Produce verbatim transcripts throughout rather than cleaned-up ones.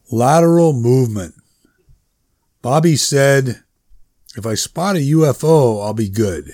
Lateral movement. Bobby said, if I spot a U F O, I'll be good.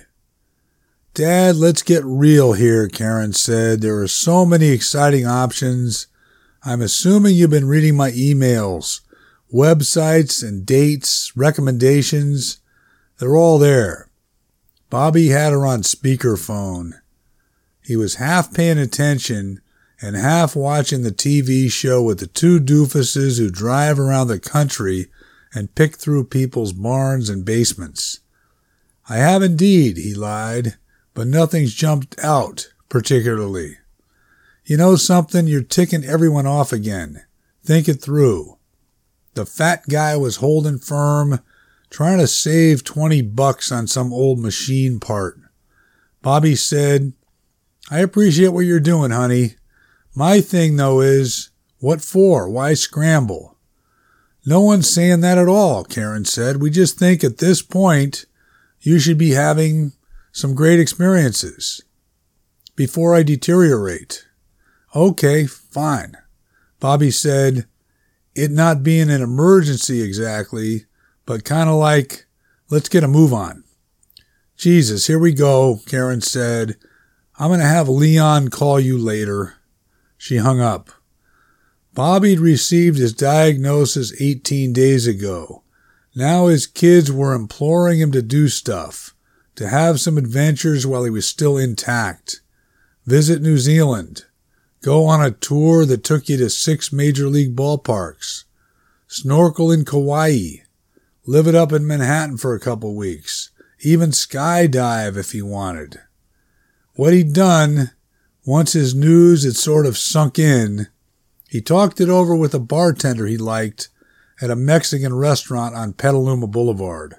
Dad, let's get real here, Karen said. There are so many exciting options. I'm assuming you've been reading my emails, websites and dates, recommendations. They're all there. Bobby had her on speakerphone. He was half paying attention and half watching the T V show with the two doofuses who drive around the country and pick through people's barns and basements. I have indeed, he lied, but nothing's jumped out particularly. You know something? You're ticking everyone off again. Think it through. The fat guy was holding firm, trying to save twenty bucks on some old machine part. Bobby said, I appreciate what you're doing, honey. My thing, though, is, what for? Why scramble? No one's saying that at all, Karen said. We just think at this point you should be having some great experiences before I deteriorate. Okay, fine. Bobby said, it not being an emergency exactly, but kind of like, let's get a move on. Jesus, here we go, Karen said. I'm going to have Leon call you later. She hung up. Bobby'd received his diagnosis eighteen days ago. Now his kids were imploring him to do stuff, to have some adventures while he was still intact. Visit New Zealand. Go on a tour that took you to six major league ballparks. Snorkel in Kauai. Live it up in Manhattan for a couple weeks. Even skydive if he wanted. What he'd done, once his news had sort of sunk in, he talked it over with a bartender he liked at a Mexican restaurant on Petaluma Boulevard.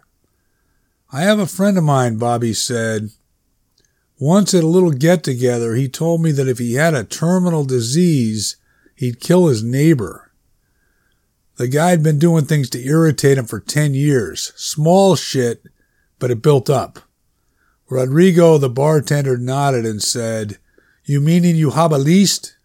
I have a friend of mine, Bobby said. Once at a little get-together, he told me that if he had a terminal disease, he'd kill his neighbor. The guy'd been doing things to irritate him for ten years. Small shit, but it built up. Rodrigo, the bartender, nodded and said, You meaning you have a list?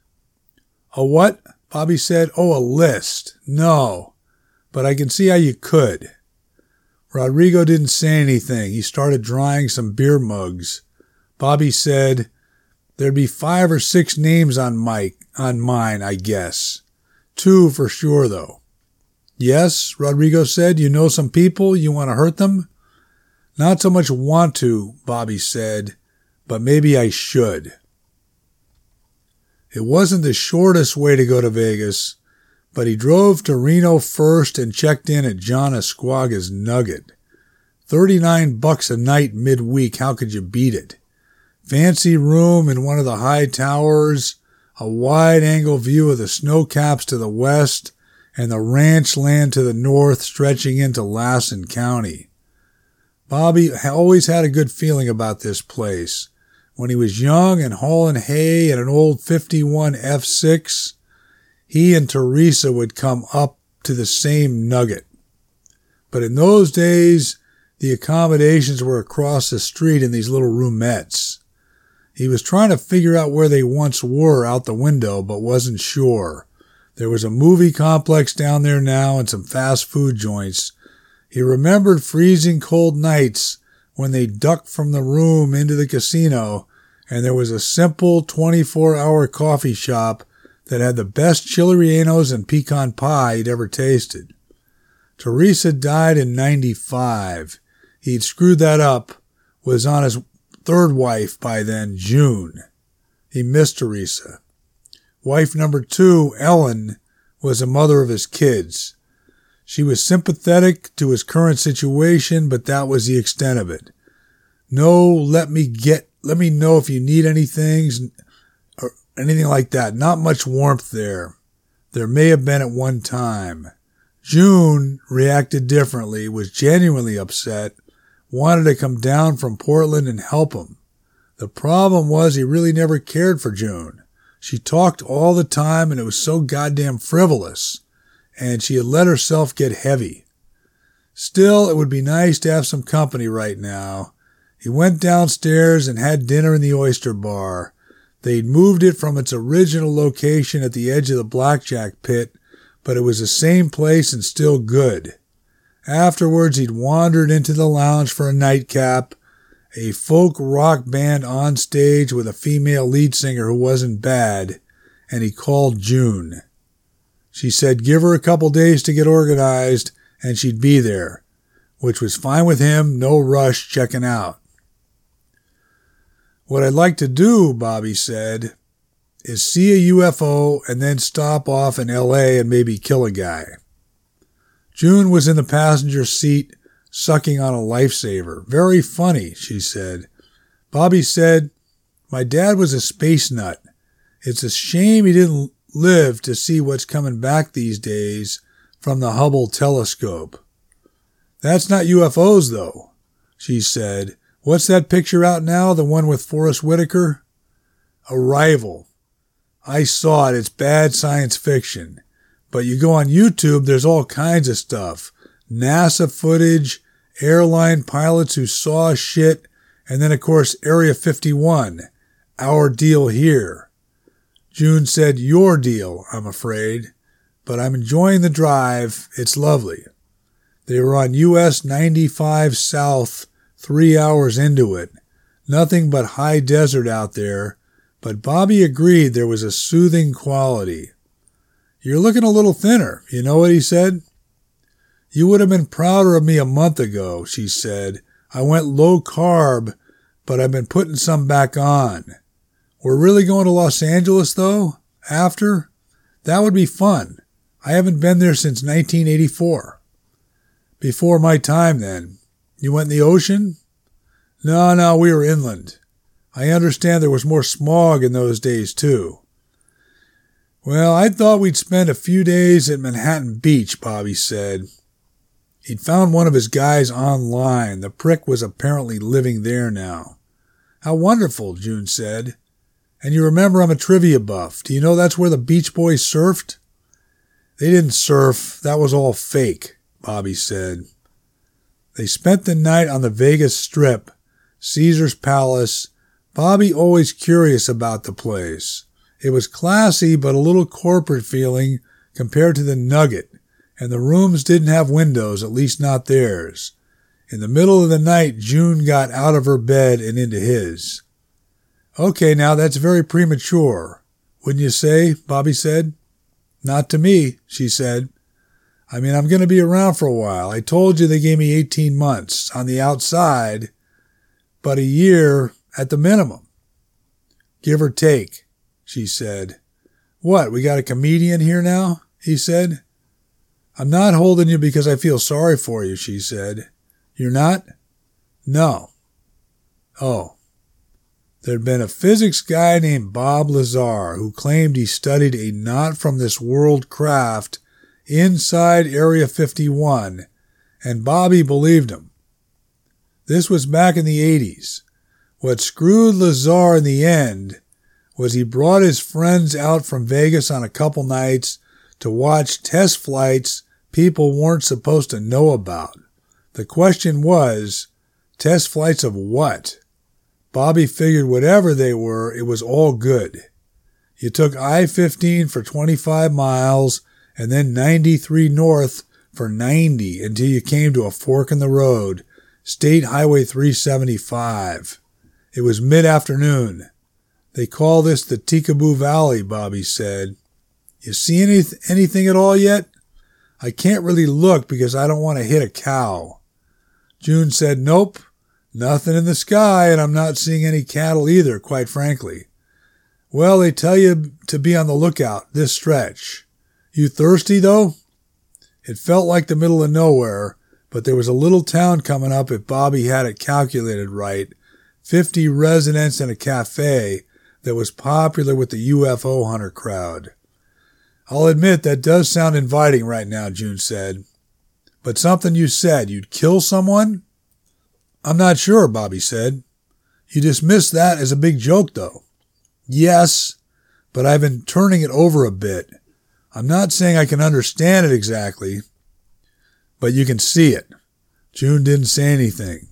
A what? Bobby said. Oh, a list. No, but I can see how you could. Rodrigo didn't say anything. He started drying some beer mugs. Bobby said, There'd be five or six names on Mike, on mine, I guess. Two for sure, though. Yes, Rodrigo said. You know some people? You want to hurt them? Not so much want to, Bobby said, but maybe I should. It wasn't the shortest way to go to Vegas, but he drove to Reno first and checked in at John Esquaga's Nugget. Thirty-nine bucks a night midweek, how could you beat it? Fancy room in one of the high towers, a wide-angle view of the snow caps to the west, and the ranch land to the north stretching into Lassen County. Bobby always had a good feeling about this place. When he was young and hauling hay in an old fifty-one F six, he and Teresa would come up to the same Nugget. But in those days, the accommodations were across the street in these little roomettes. He was trying to figure out where they once were out the window, but wasn't sure. There was a movie complex down there now and some fast food joints. He remembered freezing cold nights when they ducked from the room into the casino, and there was a simple twenty-four hour coffee shop that had the best chili rellenos and pecan pie he'd ever tasted. Teresa died in ninety-five. He'd screwed that up, was on his third wife by then, June. He missed Teresa. Wife number two, Ellen, was the mother of his kids. She was sympathetic to his current situation, but that was the extent of it. No, let me get, let me know if you need anything, or anything like that. Not much warmth there. There may have been at one time. June reacted differently, was genuinely upset, wanted to come down from Portland and help him. The problem was he really never cared for June. She talked all the time and it was so goddamn frivolous, and she had let herself get heavy. Still, it would be nice to have some company right now. He went downstairs and had dinner in the oyster bar. They'd moved it from its original location at the edge of the blackjack pit, but it was the same place and still good. Afterwards, he'd wandered into the lounge for a nightcap, a folk rock band on stage with a female lead singer who wasn't bad, and he called June. She said give her a couple days to get organized, and she'd be there, which was fine with him, no rush checking out. What I'd like to do, Bobby said, is see a U F O and then stop off in L A and maybe kill a guy. June was in the passenger seat, sucking on a lifesaver. Very funny, she said. Bobby said, my dad was a space nut. It's a shame he didn't live to see what's coming back these days from the Hubble telescope. That's not U F Os, though, she said. What's that picture out now, the one with Forrest Whitaker? Arrival. I saw it. It's bad science fiction. But you go on YouTube, there's all kinds of stuff. NASA footage, airline pilots who saw shit, and then, of course, Area fifty-one, our deal here. June said, your deal, I'm afraid. But I'm enjoying the drive. It's lovely. They were on U S ninety-five South, three hours into it. Nothing but high desert out there. But Bobby agreed there was a soothing quality. You're looking a little thinner, you know what he said? You would have been prouder of me a month ago, she said. I went low carb, but I've been putting some back on. We're really going to Los Angeles, though, after? That would be fun. I haven't been there since nineteen eighty-four. Before my time, then. You went in the ocean? No, no, we were inland. I understand there was more smog in those days, too. Well, I thought we'd spend a few days at Manhattan Beach, Bobby said. He'd found one of his guys online. The prick was apparently living there now. How wonderful, June said. And you remember I'm a trivia buff. Do you know that's where the Beach Boys surfed? They didn't surf. That was all fake, Bobby said. They spent the night on the Vegas Strip, Caesar's Palace. Bobby always curious about the place. It was classy but a little corporate feeling compared to the Nugget, and the rooms didn't have windows, at least not theirs. In the middle of the night, June got out of her bed and into his. Okay, now that's very premature, wouldn't you say? Bobby said. Not to me, she said. I mean, I'm going to be around for a while. I told you they gave me eighteen months on the outside, but a year at the minimum. Give or take, she said. What, we got a comedian here now? He said. I'm not holding you because I feel sorry for you, she said. You're not? No. Oh. There'd been a physics guy named Bob Lazar who claimed he studied a not-from-this-world craft inside Area fifty-one, and Bobby believed him. This was back in the eighties. What screwed Lazar in the end was he brought his friends out from Vegas on a couple nights to watch test flights people weren't supposed to know about. The question was, test flights of what? Bobby figured whatever they were, it was all good. You took I fifteen for twenty-five miles and then ninety-three north for ninety until you came to a fork in the road, State Highway three seventy-five. It was mid-afternoon. They call this the Tikaboo Valley, Bobby said. You see any, anything at all yet? I can't really look because I don't want to hit a cow. June said, nope. Nothing in the sky, and I'm not seeing any cattle either, quite frankly. Well, they tell you to be on the lookout this stretch. You thirsty, though? It felt like the middle of nowhere, but there was a little town coming up if Bobby had it calculated right. Fifty residents and a cafe that was popular with the U F O hunter crowd. I'll admit that does sound inviting right now, June said. But something you said, you'd kill someone? I'm not sure, Bobby said. You dismissed that as a big joke, though. Yes, but I've been turning it over a bit. I'm not saying I can understand it exactly, but you can see it. June didn't say anything.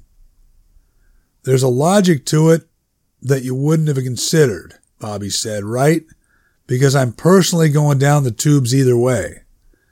There's a logic to it that you wouldn't have considered, Bobby said, right? Because I'm personally going down the tubes either way.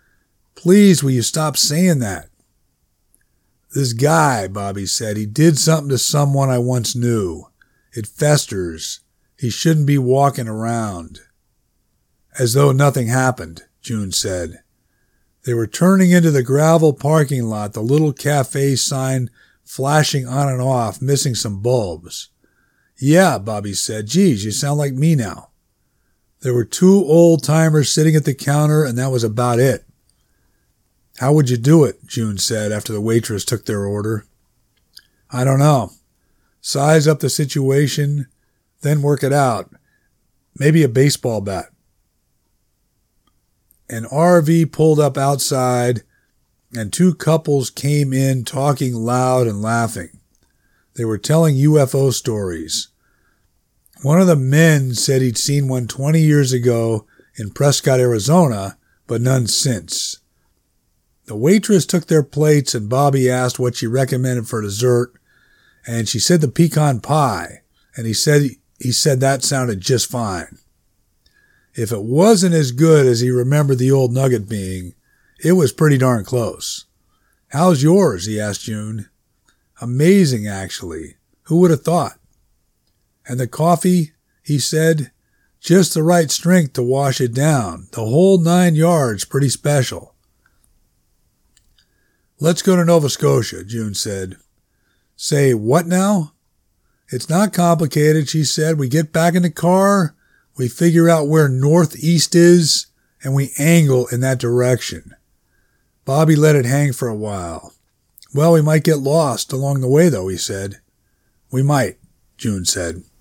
Please, will you stop saying that? This guy, Bobby said, he did something to someone I once knew. It festers. He shouldn't be walking around. As though nothing happened, June said. They were turning into the gravel parking lot, the little cafe sign flashing on and off, missing some bulbs. Yeah, Bobby said. Geez, you sound like me now. There were two old-timers sitting at the counter, and that was about it. How would you do it? June said after the waitress took their order. I don't know. Size up the situation, then work it out. Maybe a baseball bat. An R V pulled up outside, and two couples came in talking loud and laughing. They were telling U F O stories. One of the men said he'd seen one twenty years ago in Prescott, Arizona, but none since. The waitress took their plates, and Bobby asked what she recommended for dessert, and she said the pecan pie, and he said he said that sounded just fine. If it wasn't as good as he remembered the old nugget being, it was pretty darn close. How's yours? He asked June. Amazing, actually. Who would have thought? And the coffee, he said, just the right strength to wash it down. The whole nine yards, pretty special. Let's go to Nova Scotia, June said. Say, what now? It's not complicated, she said. We get back in the car, we figure out where northeast is, and we angle in that direction. Bobby let it hang for a while. Well, we might get lost along the way, though, he said. We might, June said.